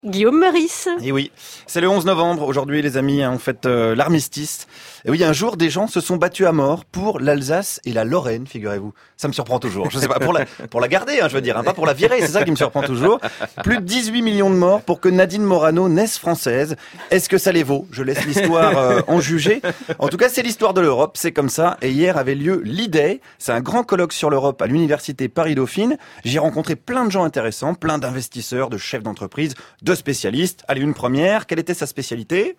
Guillaume Meurice. Et oui, c'est le 11 novembre. Aujourd'hui, les amis, on fête l'armistice. Et oui, un jour, des gens se sont battus à mort pour l'Alsace et la Lorraine, figurez-vous. Ça me surprend toujours. Je sais pas, pour la garder, je veux dire, pas pour la virer. C'est ça qui me surprend toujours. Plus de 18 millions de morts pour que Nadine Morano naisse française. Est-ce que ça les vaut? Je laisse l'histoire en juger. En tout cas, c'est l'histoire de l'Europe. C'est comme ça. Et hier avait lieu l'E-Day. C'est un grand colloque sur l'Europe à l'université Paris-Dauphine. J'y ai rencontré plein de gens intéressants, plein d'investisseurs, de chefs d'entreprise, de spécialistes. Allez, une première. Quelle était sa spécialité?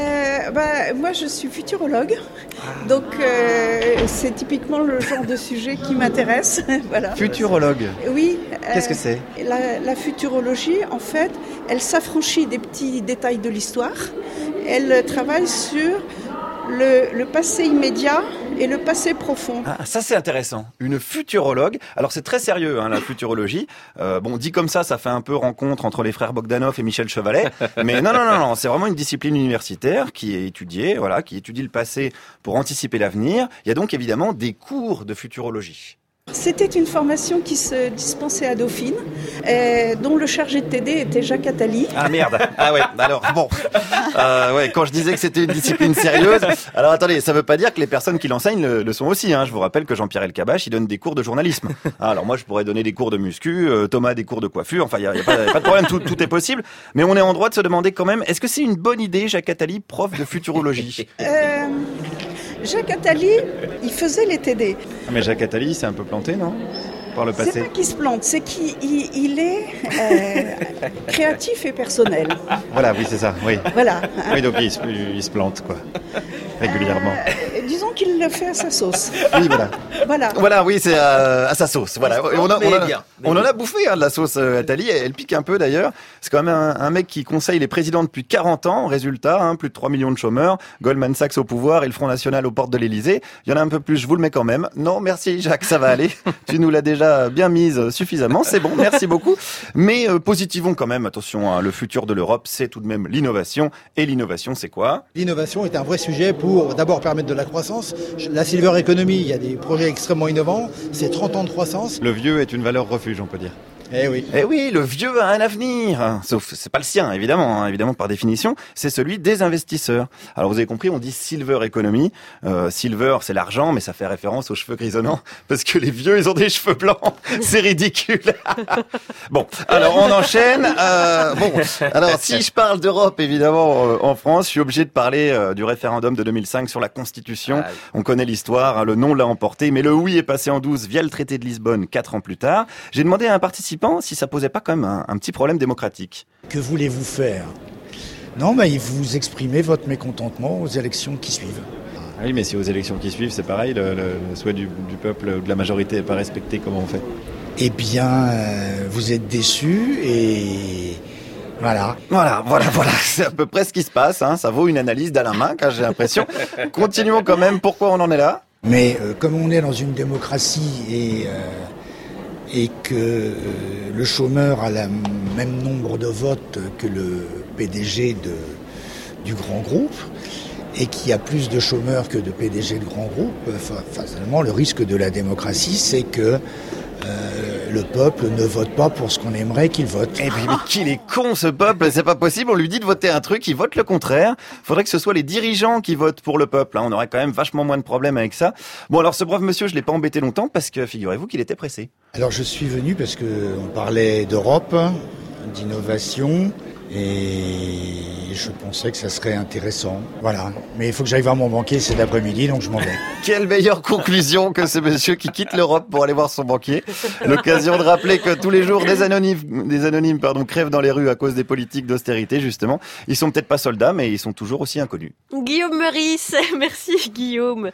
Moi, je suis futurologue, donc c'est typiquement le genre de sujet qui m'intéresse. Voilà. Futurologue. Oui. Qu'est-ce que c'est? La futurologie, en fait, elle s'affranchit des petits détails de l'histoire. Elle travaille sur le passé immédiat et le passé profond. Ah, ça c'est intéressant. Une futurologue. Alors c'est très sérieux, la futurologie. Dit comme ça fait un peu rencontre entre les frères Bogdanov et Michel Chevalet. Mais non, c'est vraiment une discipline universitaire qui est étudiée, qui étudie le passé pour anticiper l'avenir. Il y a donc évidemment des cours de futurologie. C'était une formation qui se dispensait à Dauphine, dont le chargé de TD était Jacques Attali. Ah merde. Ah ouais, alors bon. Quand je disais que c'était une discipline sérieuse, alors attendez, ça veut pas dire que les personnes qui l'enseignent le sont aussi. Je vous rappelle que Jean-Pierre Elkabbach, il donne des cours de journalisme. Alors moi, je pourrais donner des cours de muscu, Thomas des cours de coiffure, enfin, il y a pas de problème, tout est possible. Mais on est en droit de se demander quand même, est-ce que c'est une bonne idée, Jacques Attali, prof de futurologie? Jacques Attali, il faisait les TD. Ah, mais Jacques Attali, c'est un peu planté, non? Par le passé. C'est pas qu'il se plante, c'est qu'il est créatif et personnel. Voilà, oui, c'est ça, oui. Voilà. Oui, donc il se plante, quoi, régulièrement. Disons qu'il le fait à sa sauce. Oui, voilà. Voilà, oui, c'est à sa sauce. Voilà. On en a bouffé de la sauce Attali, elle pique un peu d'ailleurs. C'est quand même un mec qui conseille les présidents depuis 40 ans. Résultat, plus de 3 millions de chômeurs, Goldman Sachs au pouvoir et le Front National aux portes de l'Elysée. Il y en a un peu plus, je vous le mets quand même. Non, merci Jacques, ça va aller. Tu nous l'as déjà bien mise suffisamment, c'est bon, merci beaucoup. Mais positivons quand même, attention, le futur de l'Europe, c'est tout de même l'innovation. Et l'innovation, c'est quoi? L'innovation est un vrai sujet pour d'abord permettre de la croissance. La silver economy, il y a des projets extrêmement innovants, c'est 30 ans de croissance. Le vieux est une valeur refuge, on peut dire. Eh oui. Eh oui, le vieux a un avenir. Sauf, c'est pas le sien, évidemment, par définition. C'est celui des investisseurs. Alors, vous avez compris, on dit silver economy. Silver, c'est l'argent, mais ça fait référence aux cheveux grisonnants. Parce que les vieux, ils ont des cheveux blancs. C'est ridicule. Bon, alors, on enchaîne. Alors, si je parle d'Europe, évidemment, en France, je suis obligé de parler du référendum de 2005 sur la Constitution. On connaît l'histoire, le non l'a emporté, mais le oui est passé en 12 via le traité de Lisbonne 4 ans plus tard. J'ai demandé à un participant si ça posait pas quand même un petit problème démocratique. Que voulez-vous faire? Non, vous exprimez votre mécontentement aux élections qui suivent. Oui, mais si aux élections qui suivent, c'est pareil, le souhait du peuple ou de la majorité n'est pas respecté, comment on fait? Eh bien, vous êtes déçus et... Voilà. C'est à peu près ce qui se passe, Ça vaut une analyse d'Alain Minc, j'ai l'impression. Continuons quand même, pourquoi on en est là? Mais comme on est dans une démocratie et que le chômeur a le même nombre de votes que le PDG du grand groupe, et qu'il y a plus de chômeurs que de PDG de grand groupe, finalement, le risque de la démocratie, c'est que le peuple ne vote pas pour ce qu'on aimerait qu'il vote. Eh bien, mais qu'il est con ce peuple, c'est pas possible, on lui dit de voter un truc, il vote le contraire. Faudrait que ce soit les dirigeants qui votent pour le peuple, on aurait quand même vachement moins de problèmes avec ça. Bon, alors ce brave monsieur, je l'ai pas embêté longtemps parce que figurez-vous qu'il était pressé. Alors je suis venu parce que on parlait d'Europe, d'innovation, et je pensais que ça serait intéressant. Voilà. Mais il faut que j'aille voir mon banquier cet après-midi, donc je m'en vais. Quelle meilleure conclusion que ce monsieur qui quitte l'Europe pour aller voir son banquier. L'occasion de rappeler que tous les jours, des anonymes, crèvent dans les rues à cause des politiques d'austérité, justement. Ils sont peut-être pas soldats, mais ils sont toujours aussi inconnus. Guillaume Meurice, merci Guillaume.